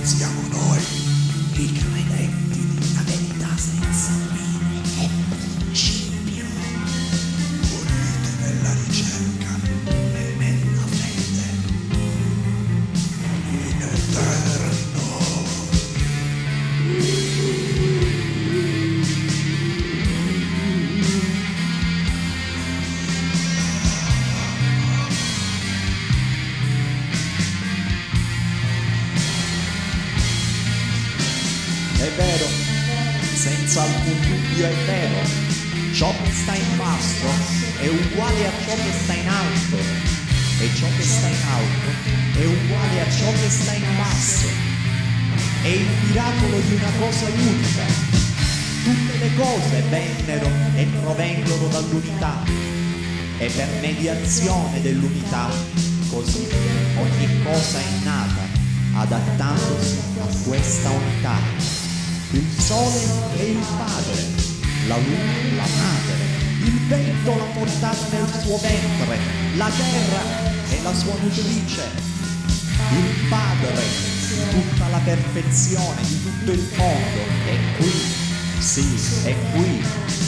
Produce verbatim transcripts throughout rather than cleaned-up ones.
Siamo noi, i credenti di una verità senza fine e principio, uniti nella ricerca e nella fede, in eterno. È vero, senza alcun dubbio è vero, ciò che sta in basso è uguale a ciò che sta in alto e ciò che sta in alto è uguale a ciò che sta in basso. È il miracolo di una cosa unica. Tutte le cose vennero e provengono dall'unità e per mediazione dell'unità così ogni cosa è nata adattandosi a questa unità. Il sole è il padre, la luna la madre, il vento l'ha portata nel suo ventre, la terra è la sua nutrice, il padre di tutta la perfezione, di tutto il mondo, è qui, sì, è qui.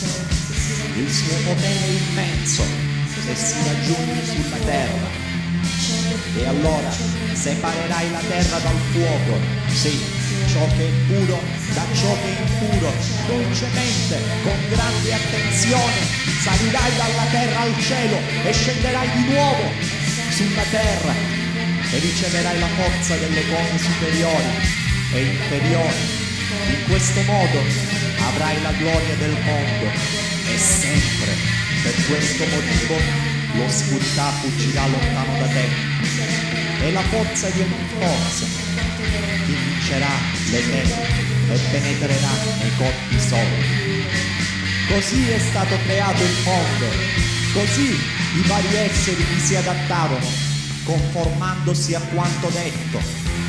Il suo potere è immenso e si raggiunge sulla terra. E allora separerai la terra dal fuoco, sì, ciò che è puro da ciò che è impuro, dolcemente, con grande attenzione, salirai dalla terra al cielo e scenderai di nuovo sulla terra e riceverai la forza delle cose superiori e inferiori. In questo modo avrai la gloria del mondo e sempre per questo motivo l'oscurità fuggirà lontano da te. E la forza di ogni forza ti vincerà le tenebre e penetrerà nei corpi soli. Così è stato creato il mondo, così i vari esseri vi si adattarono, conformandosi a quanto detto.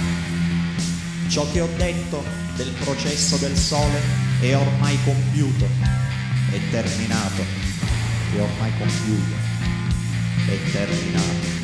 Ciò che ho detto del processo del sole è ormai compiuto, è terminato, è ormai compiuto, è terminato.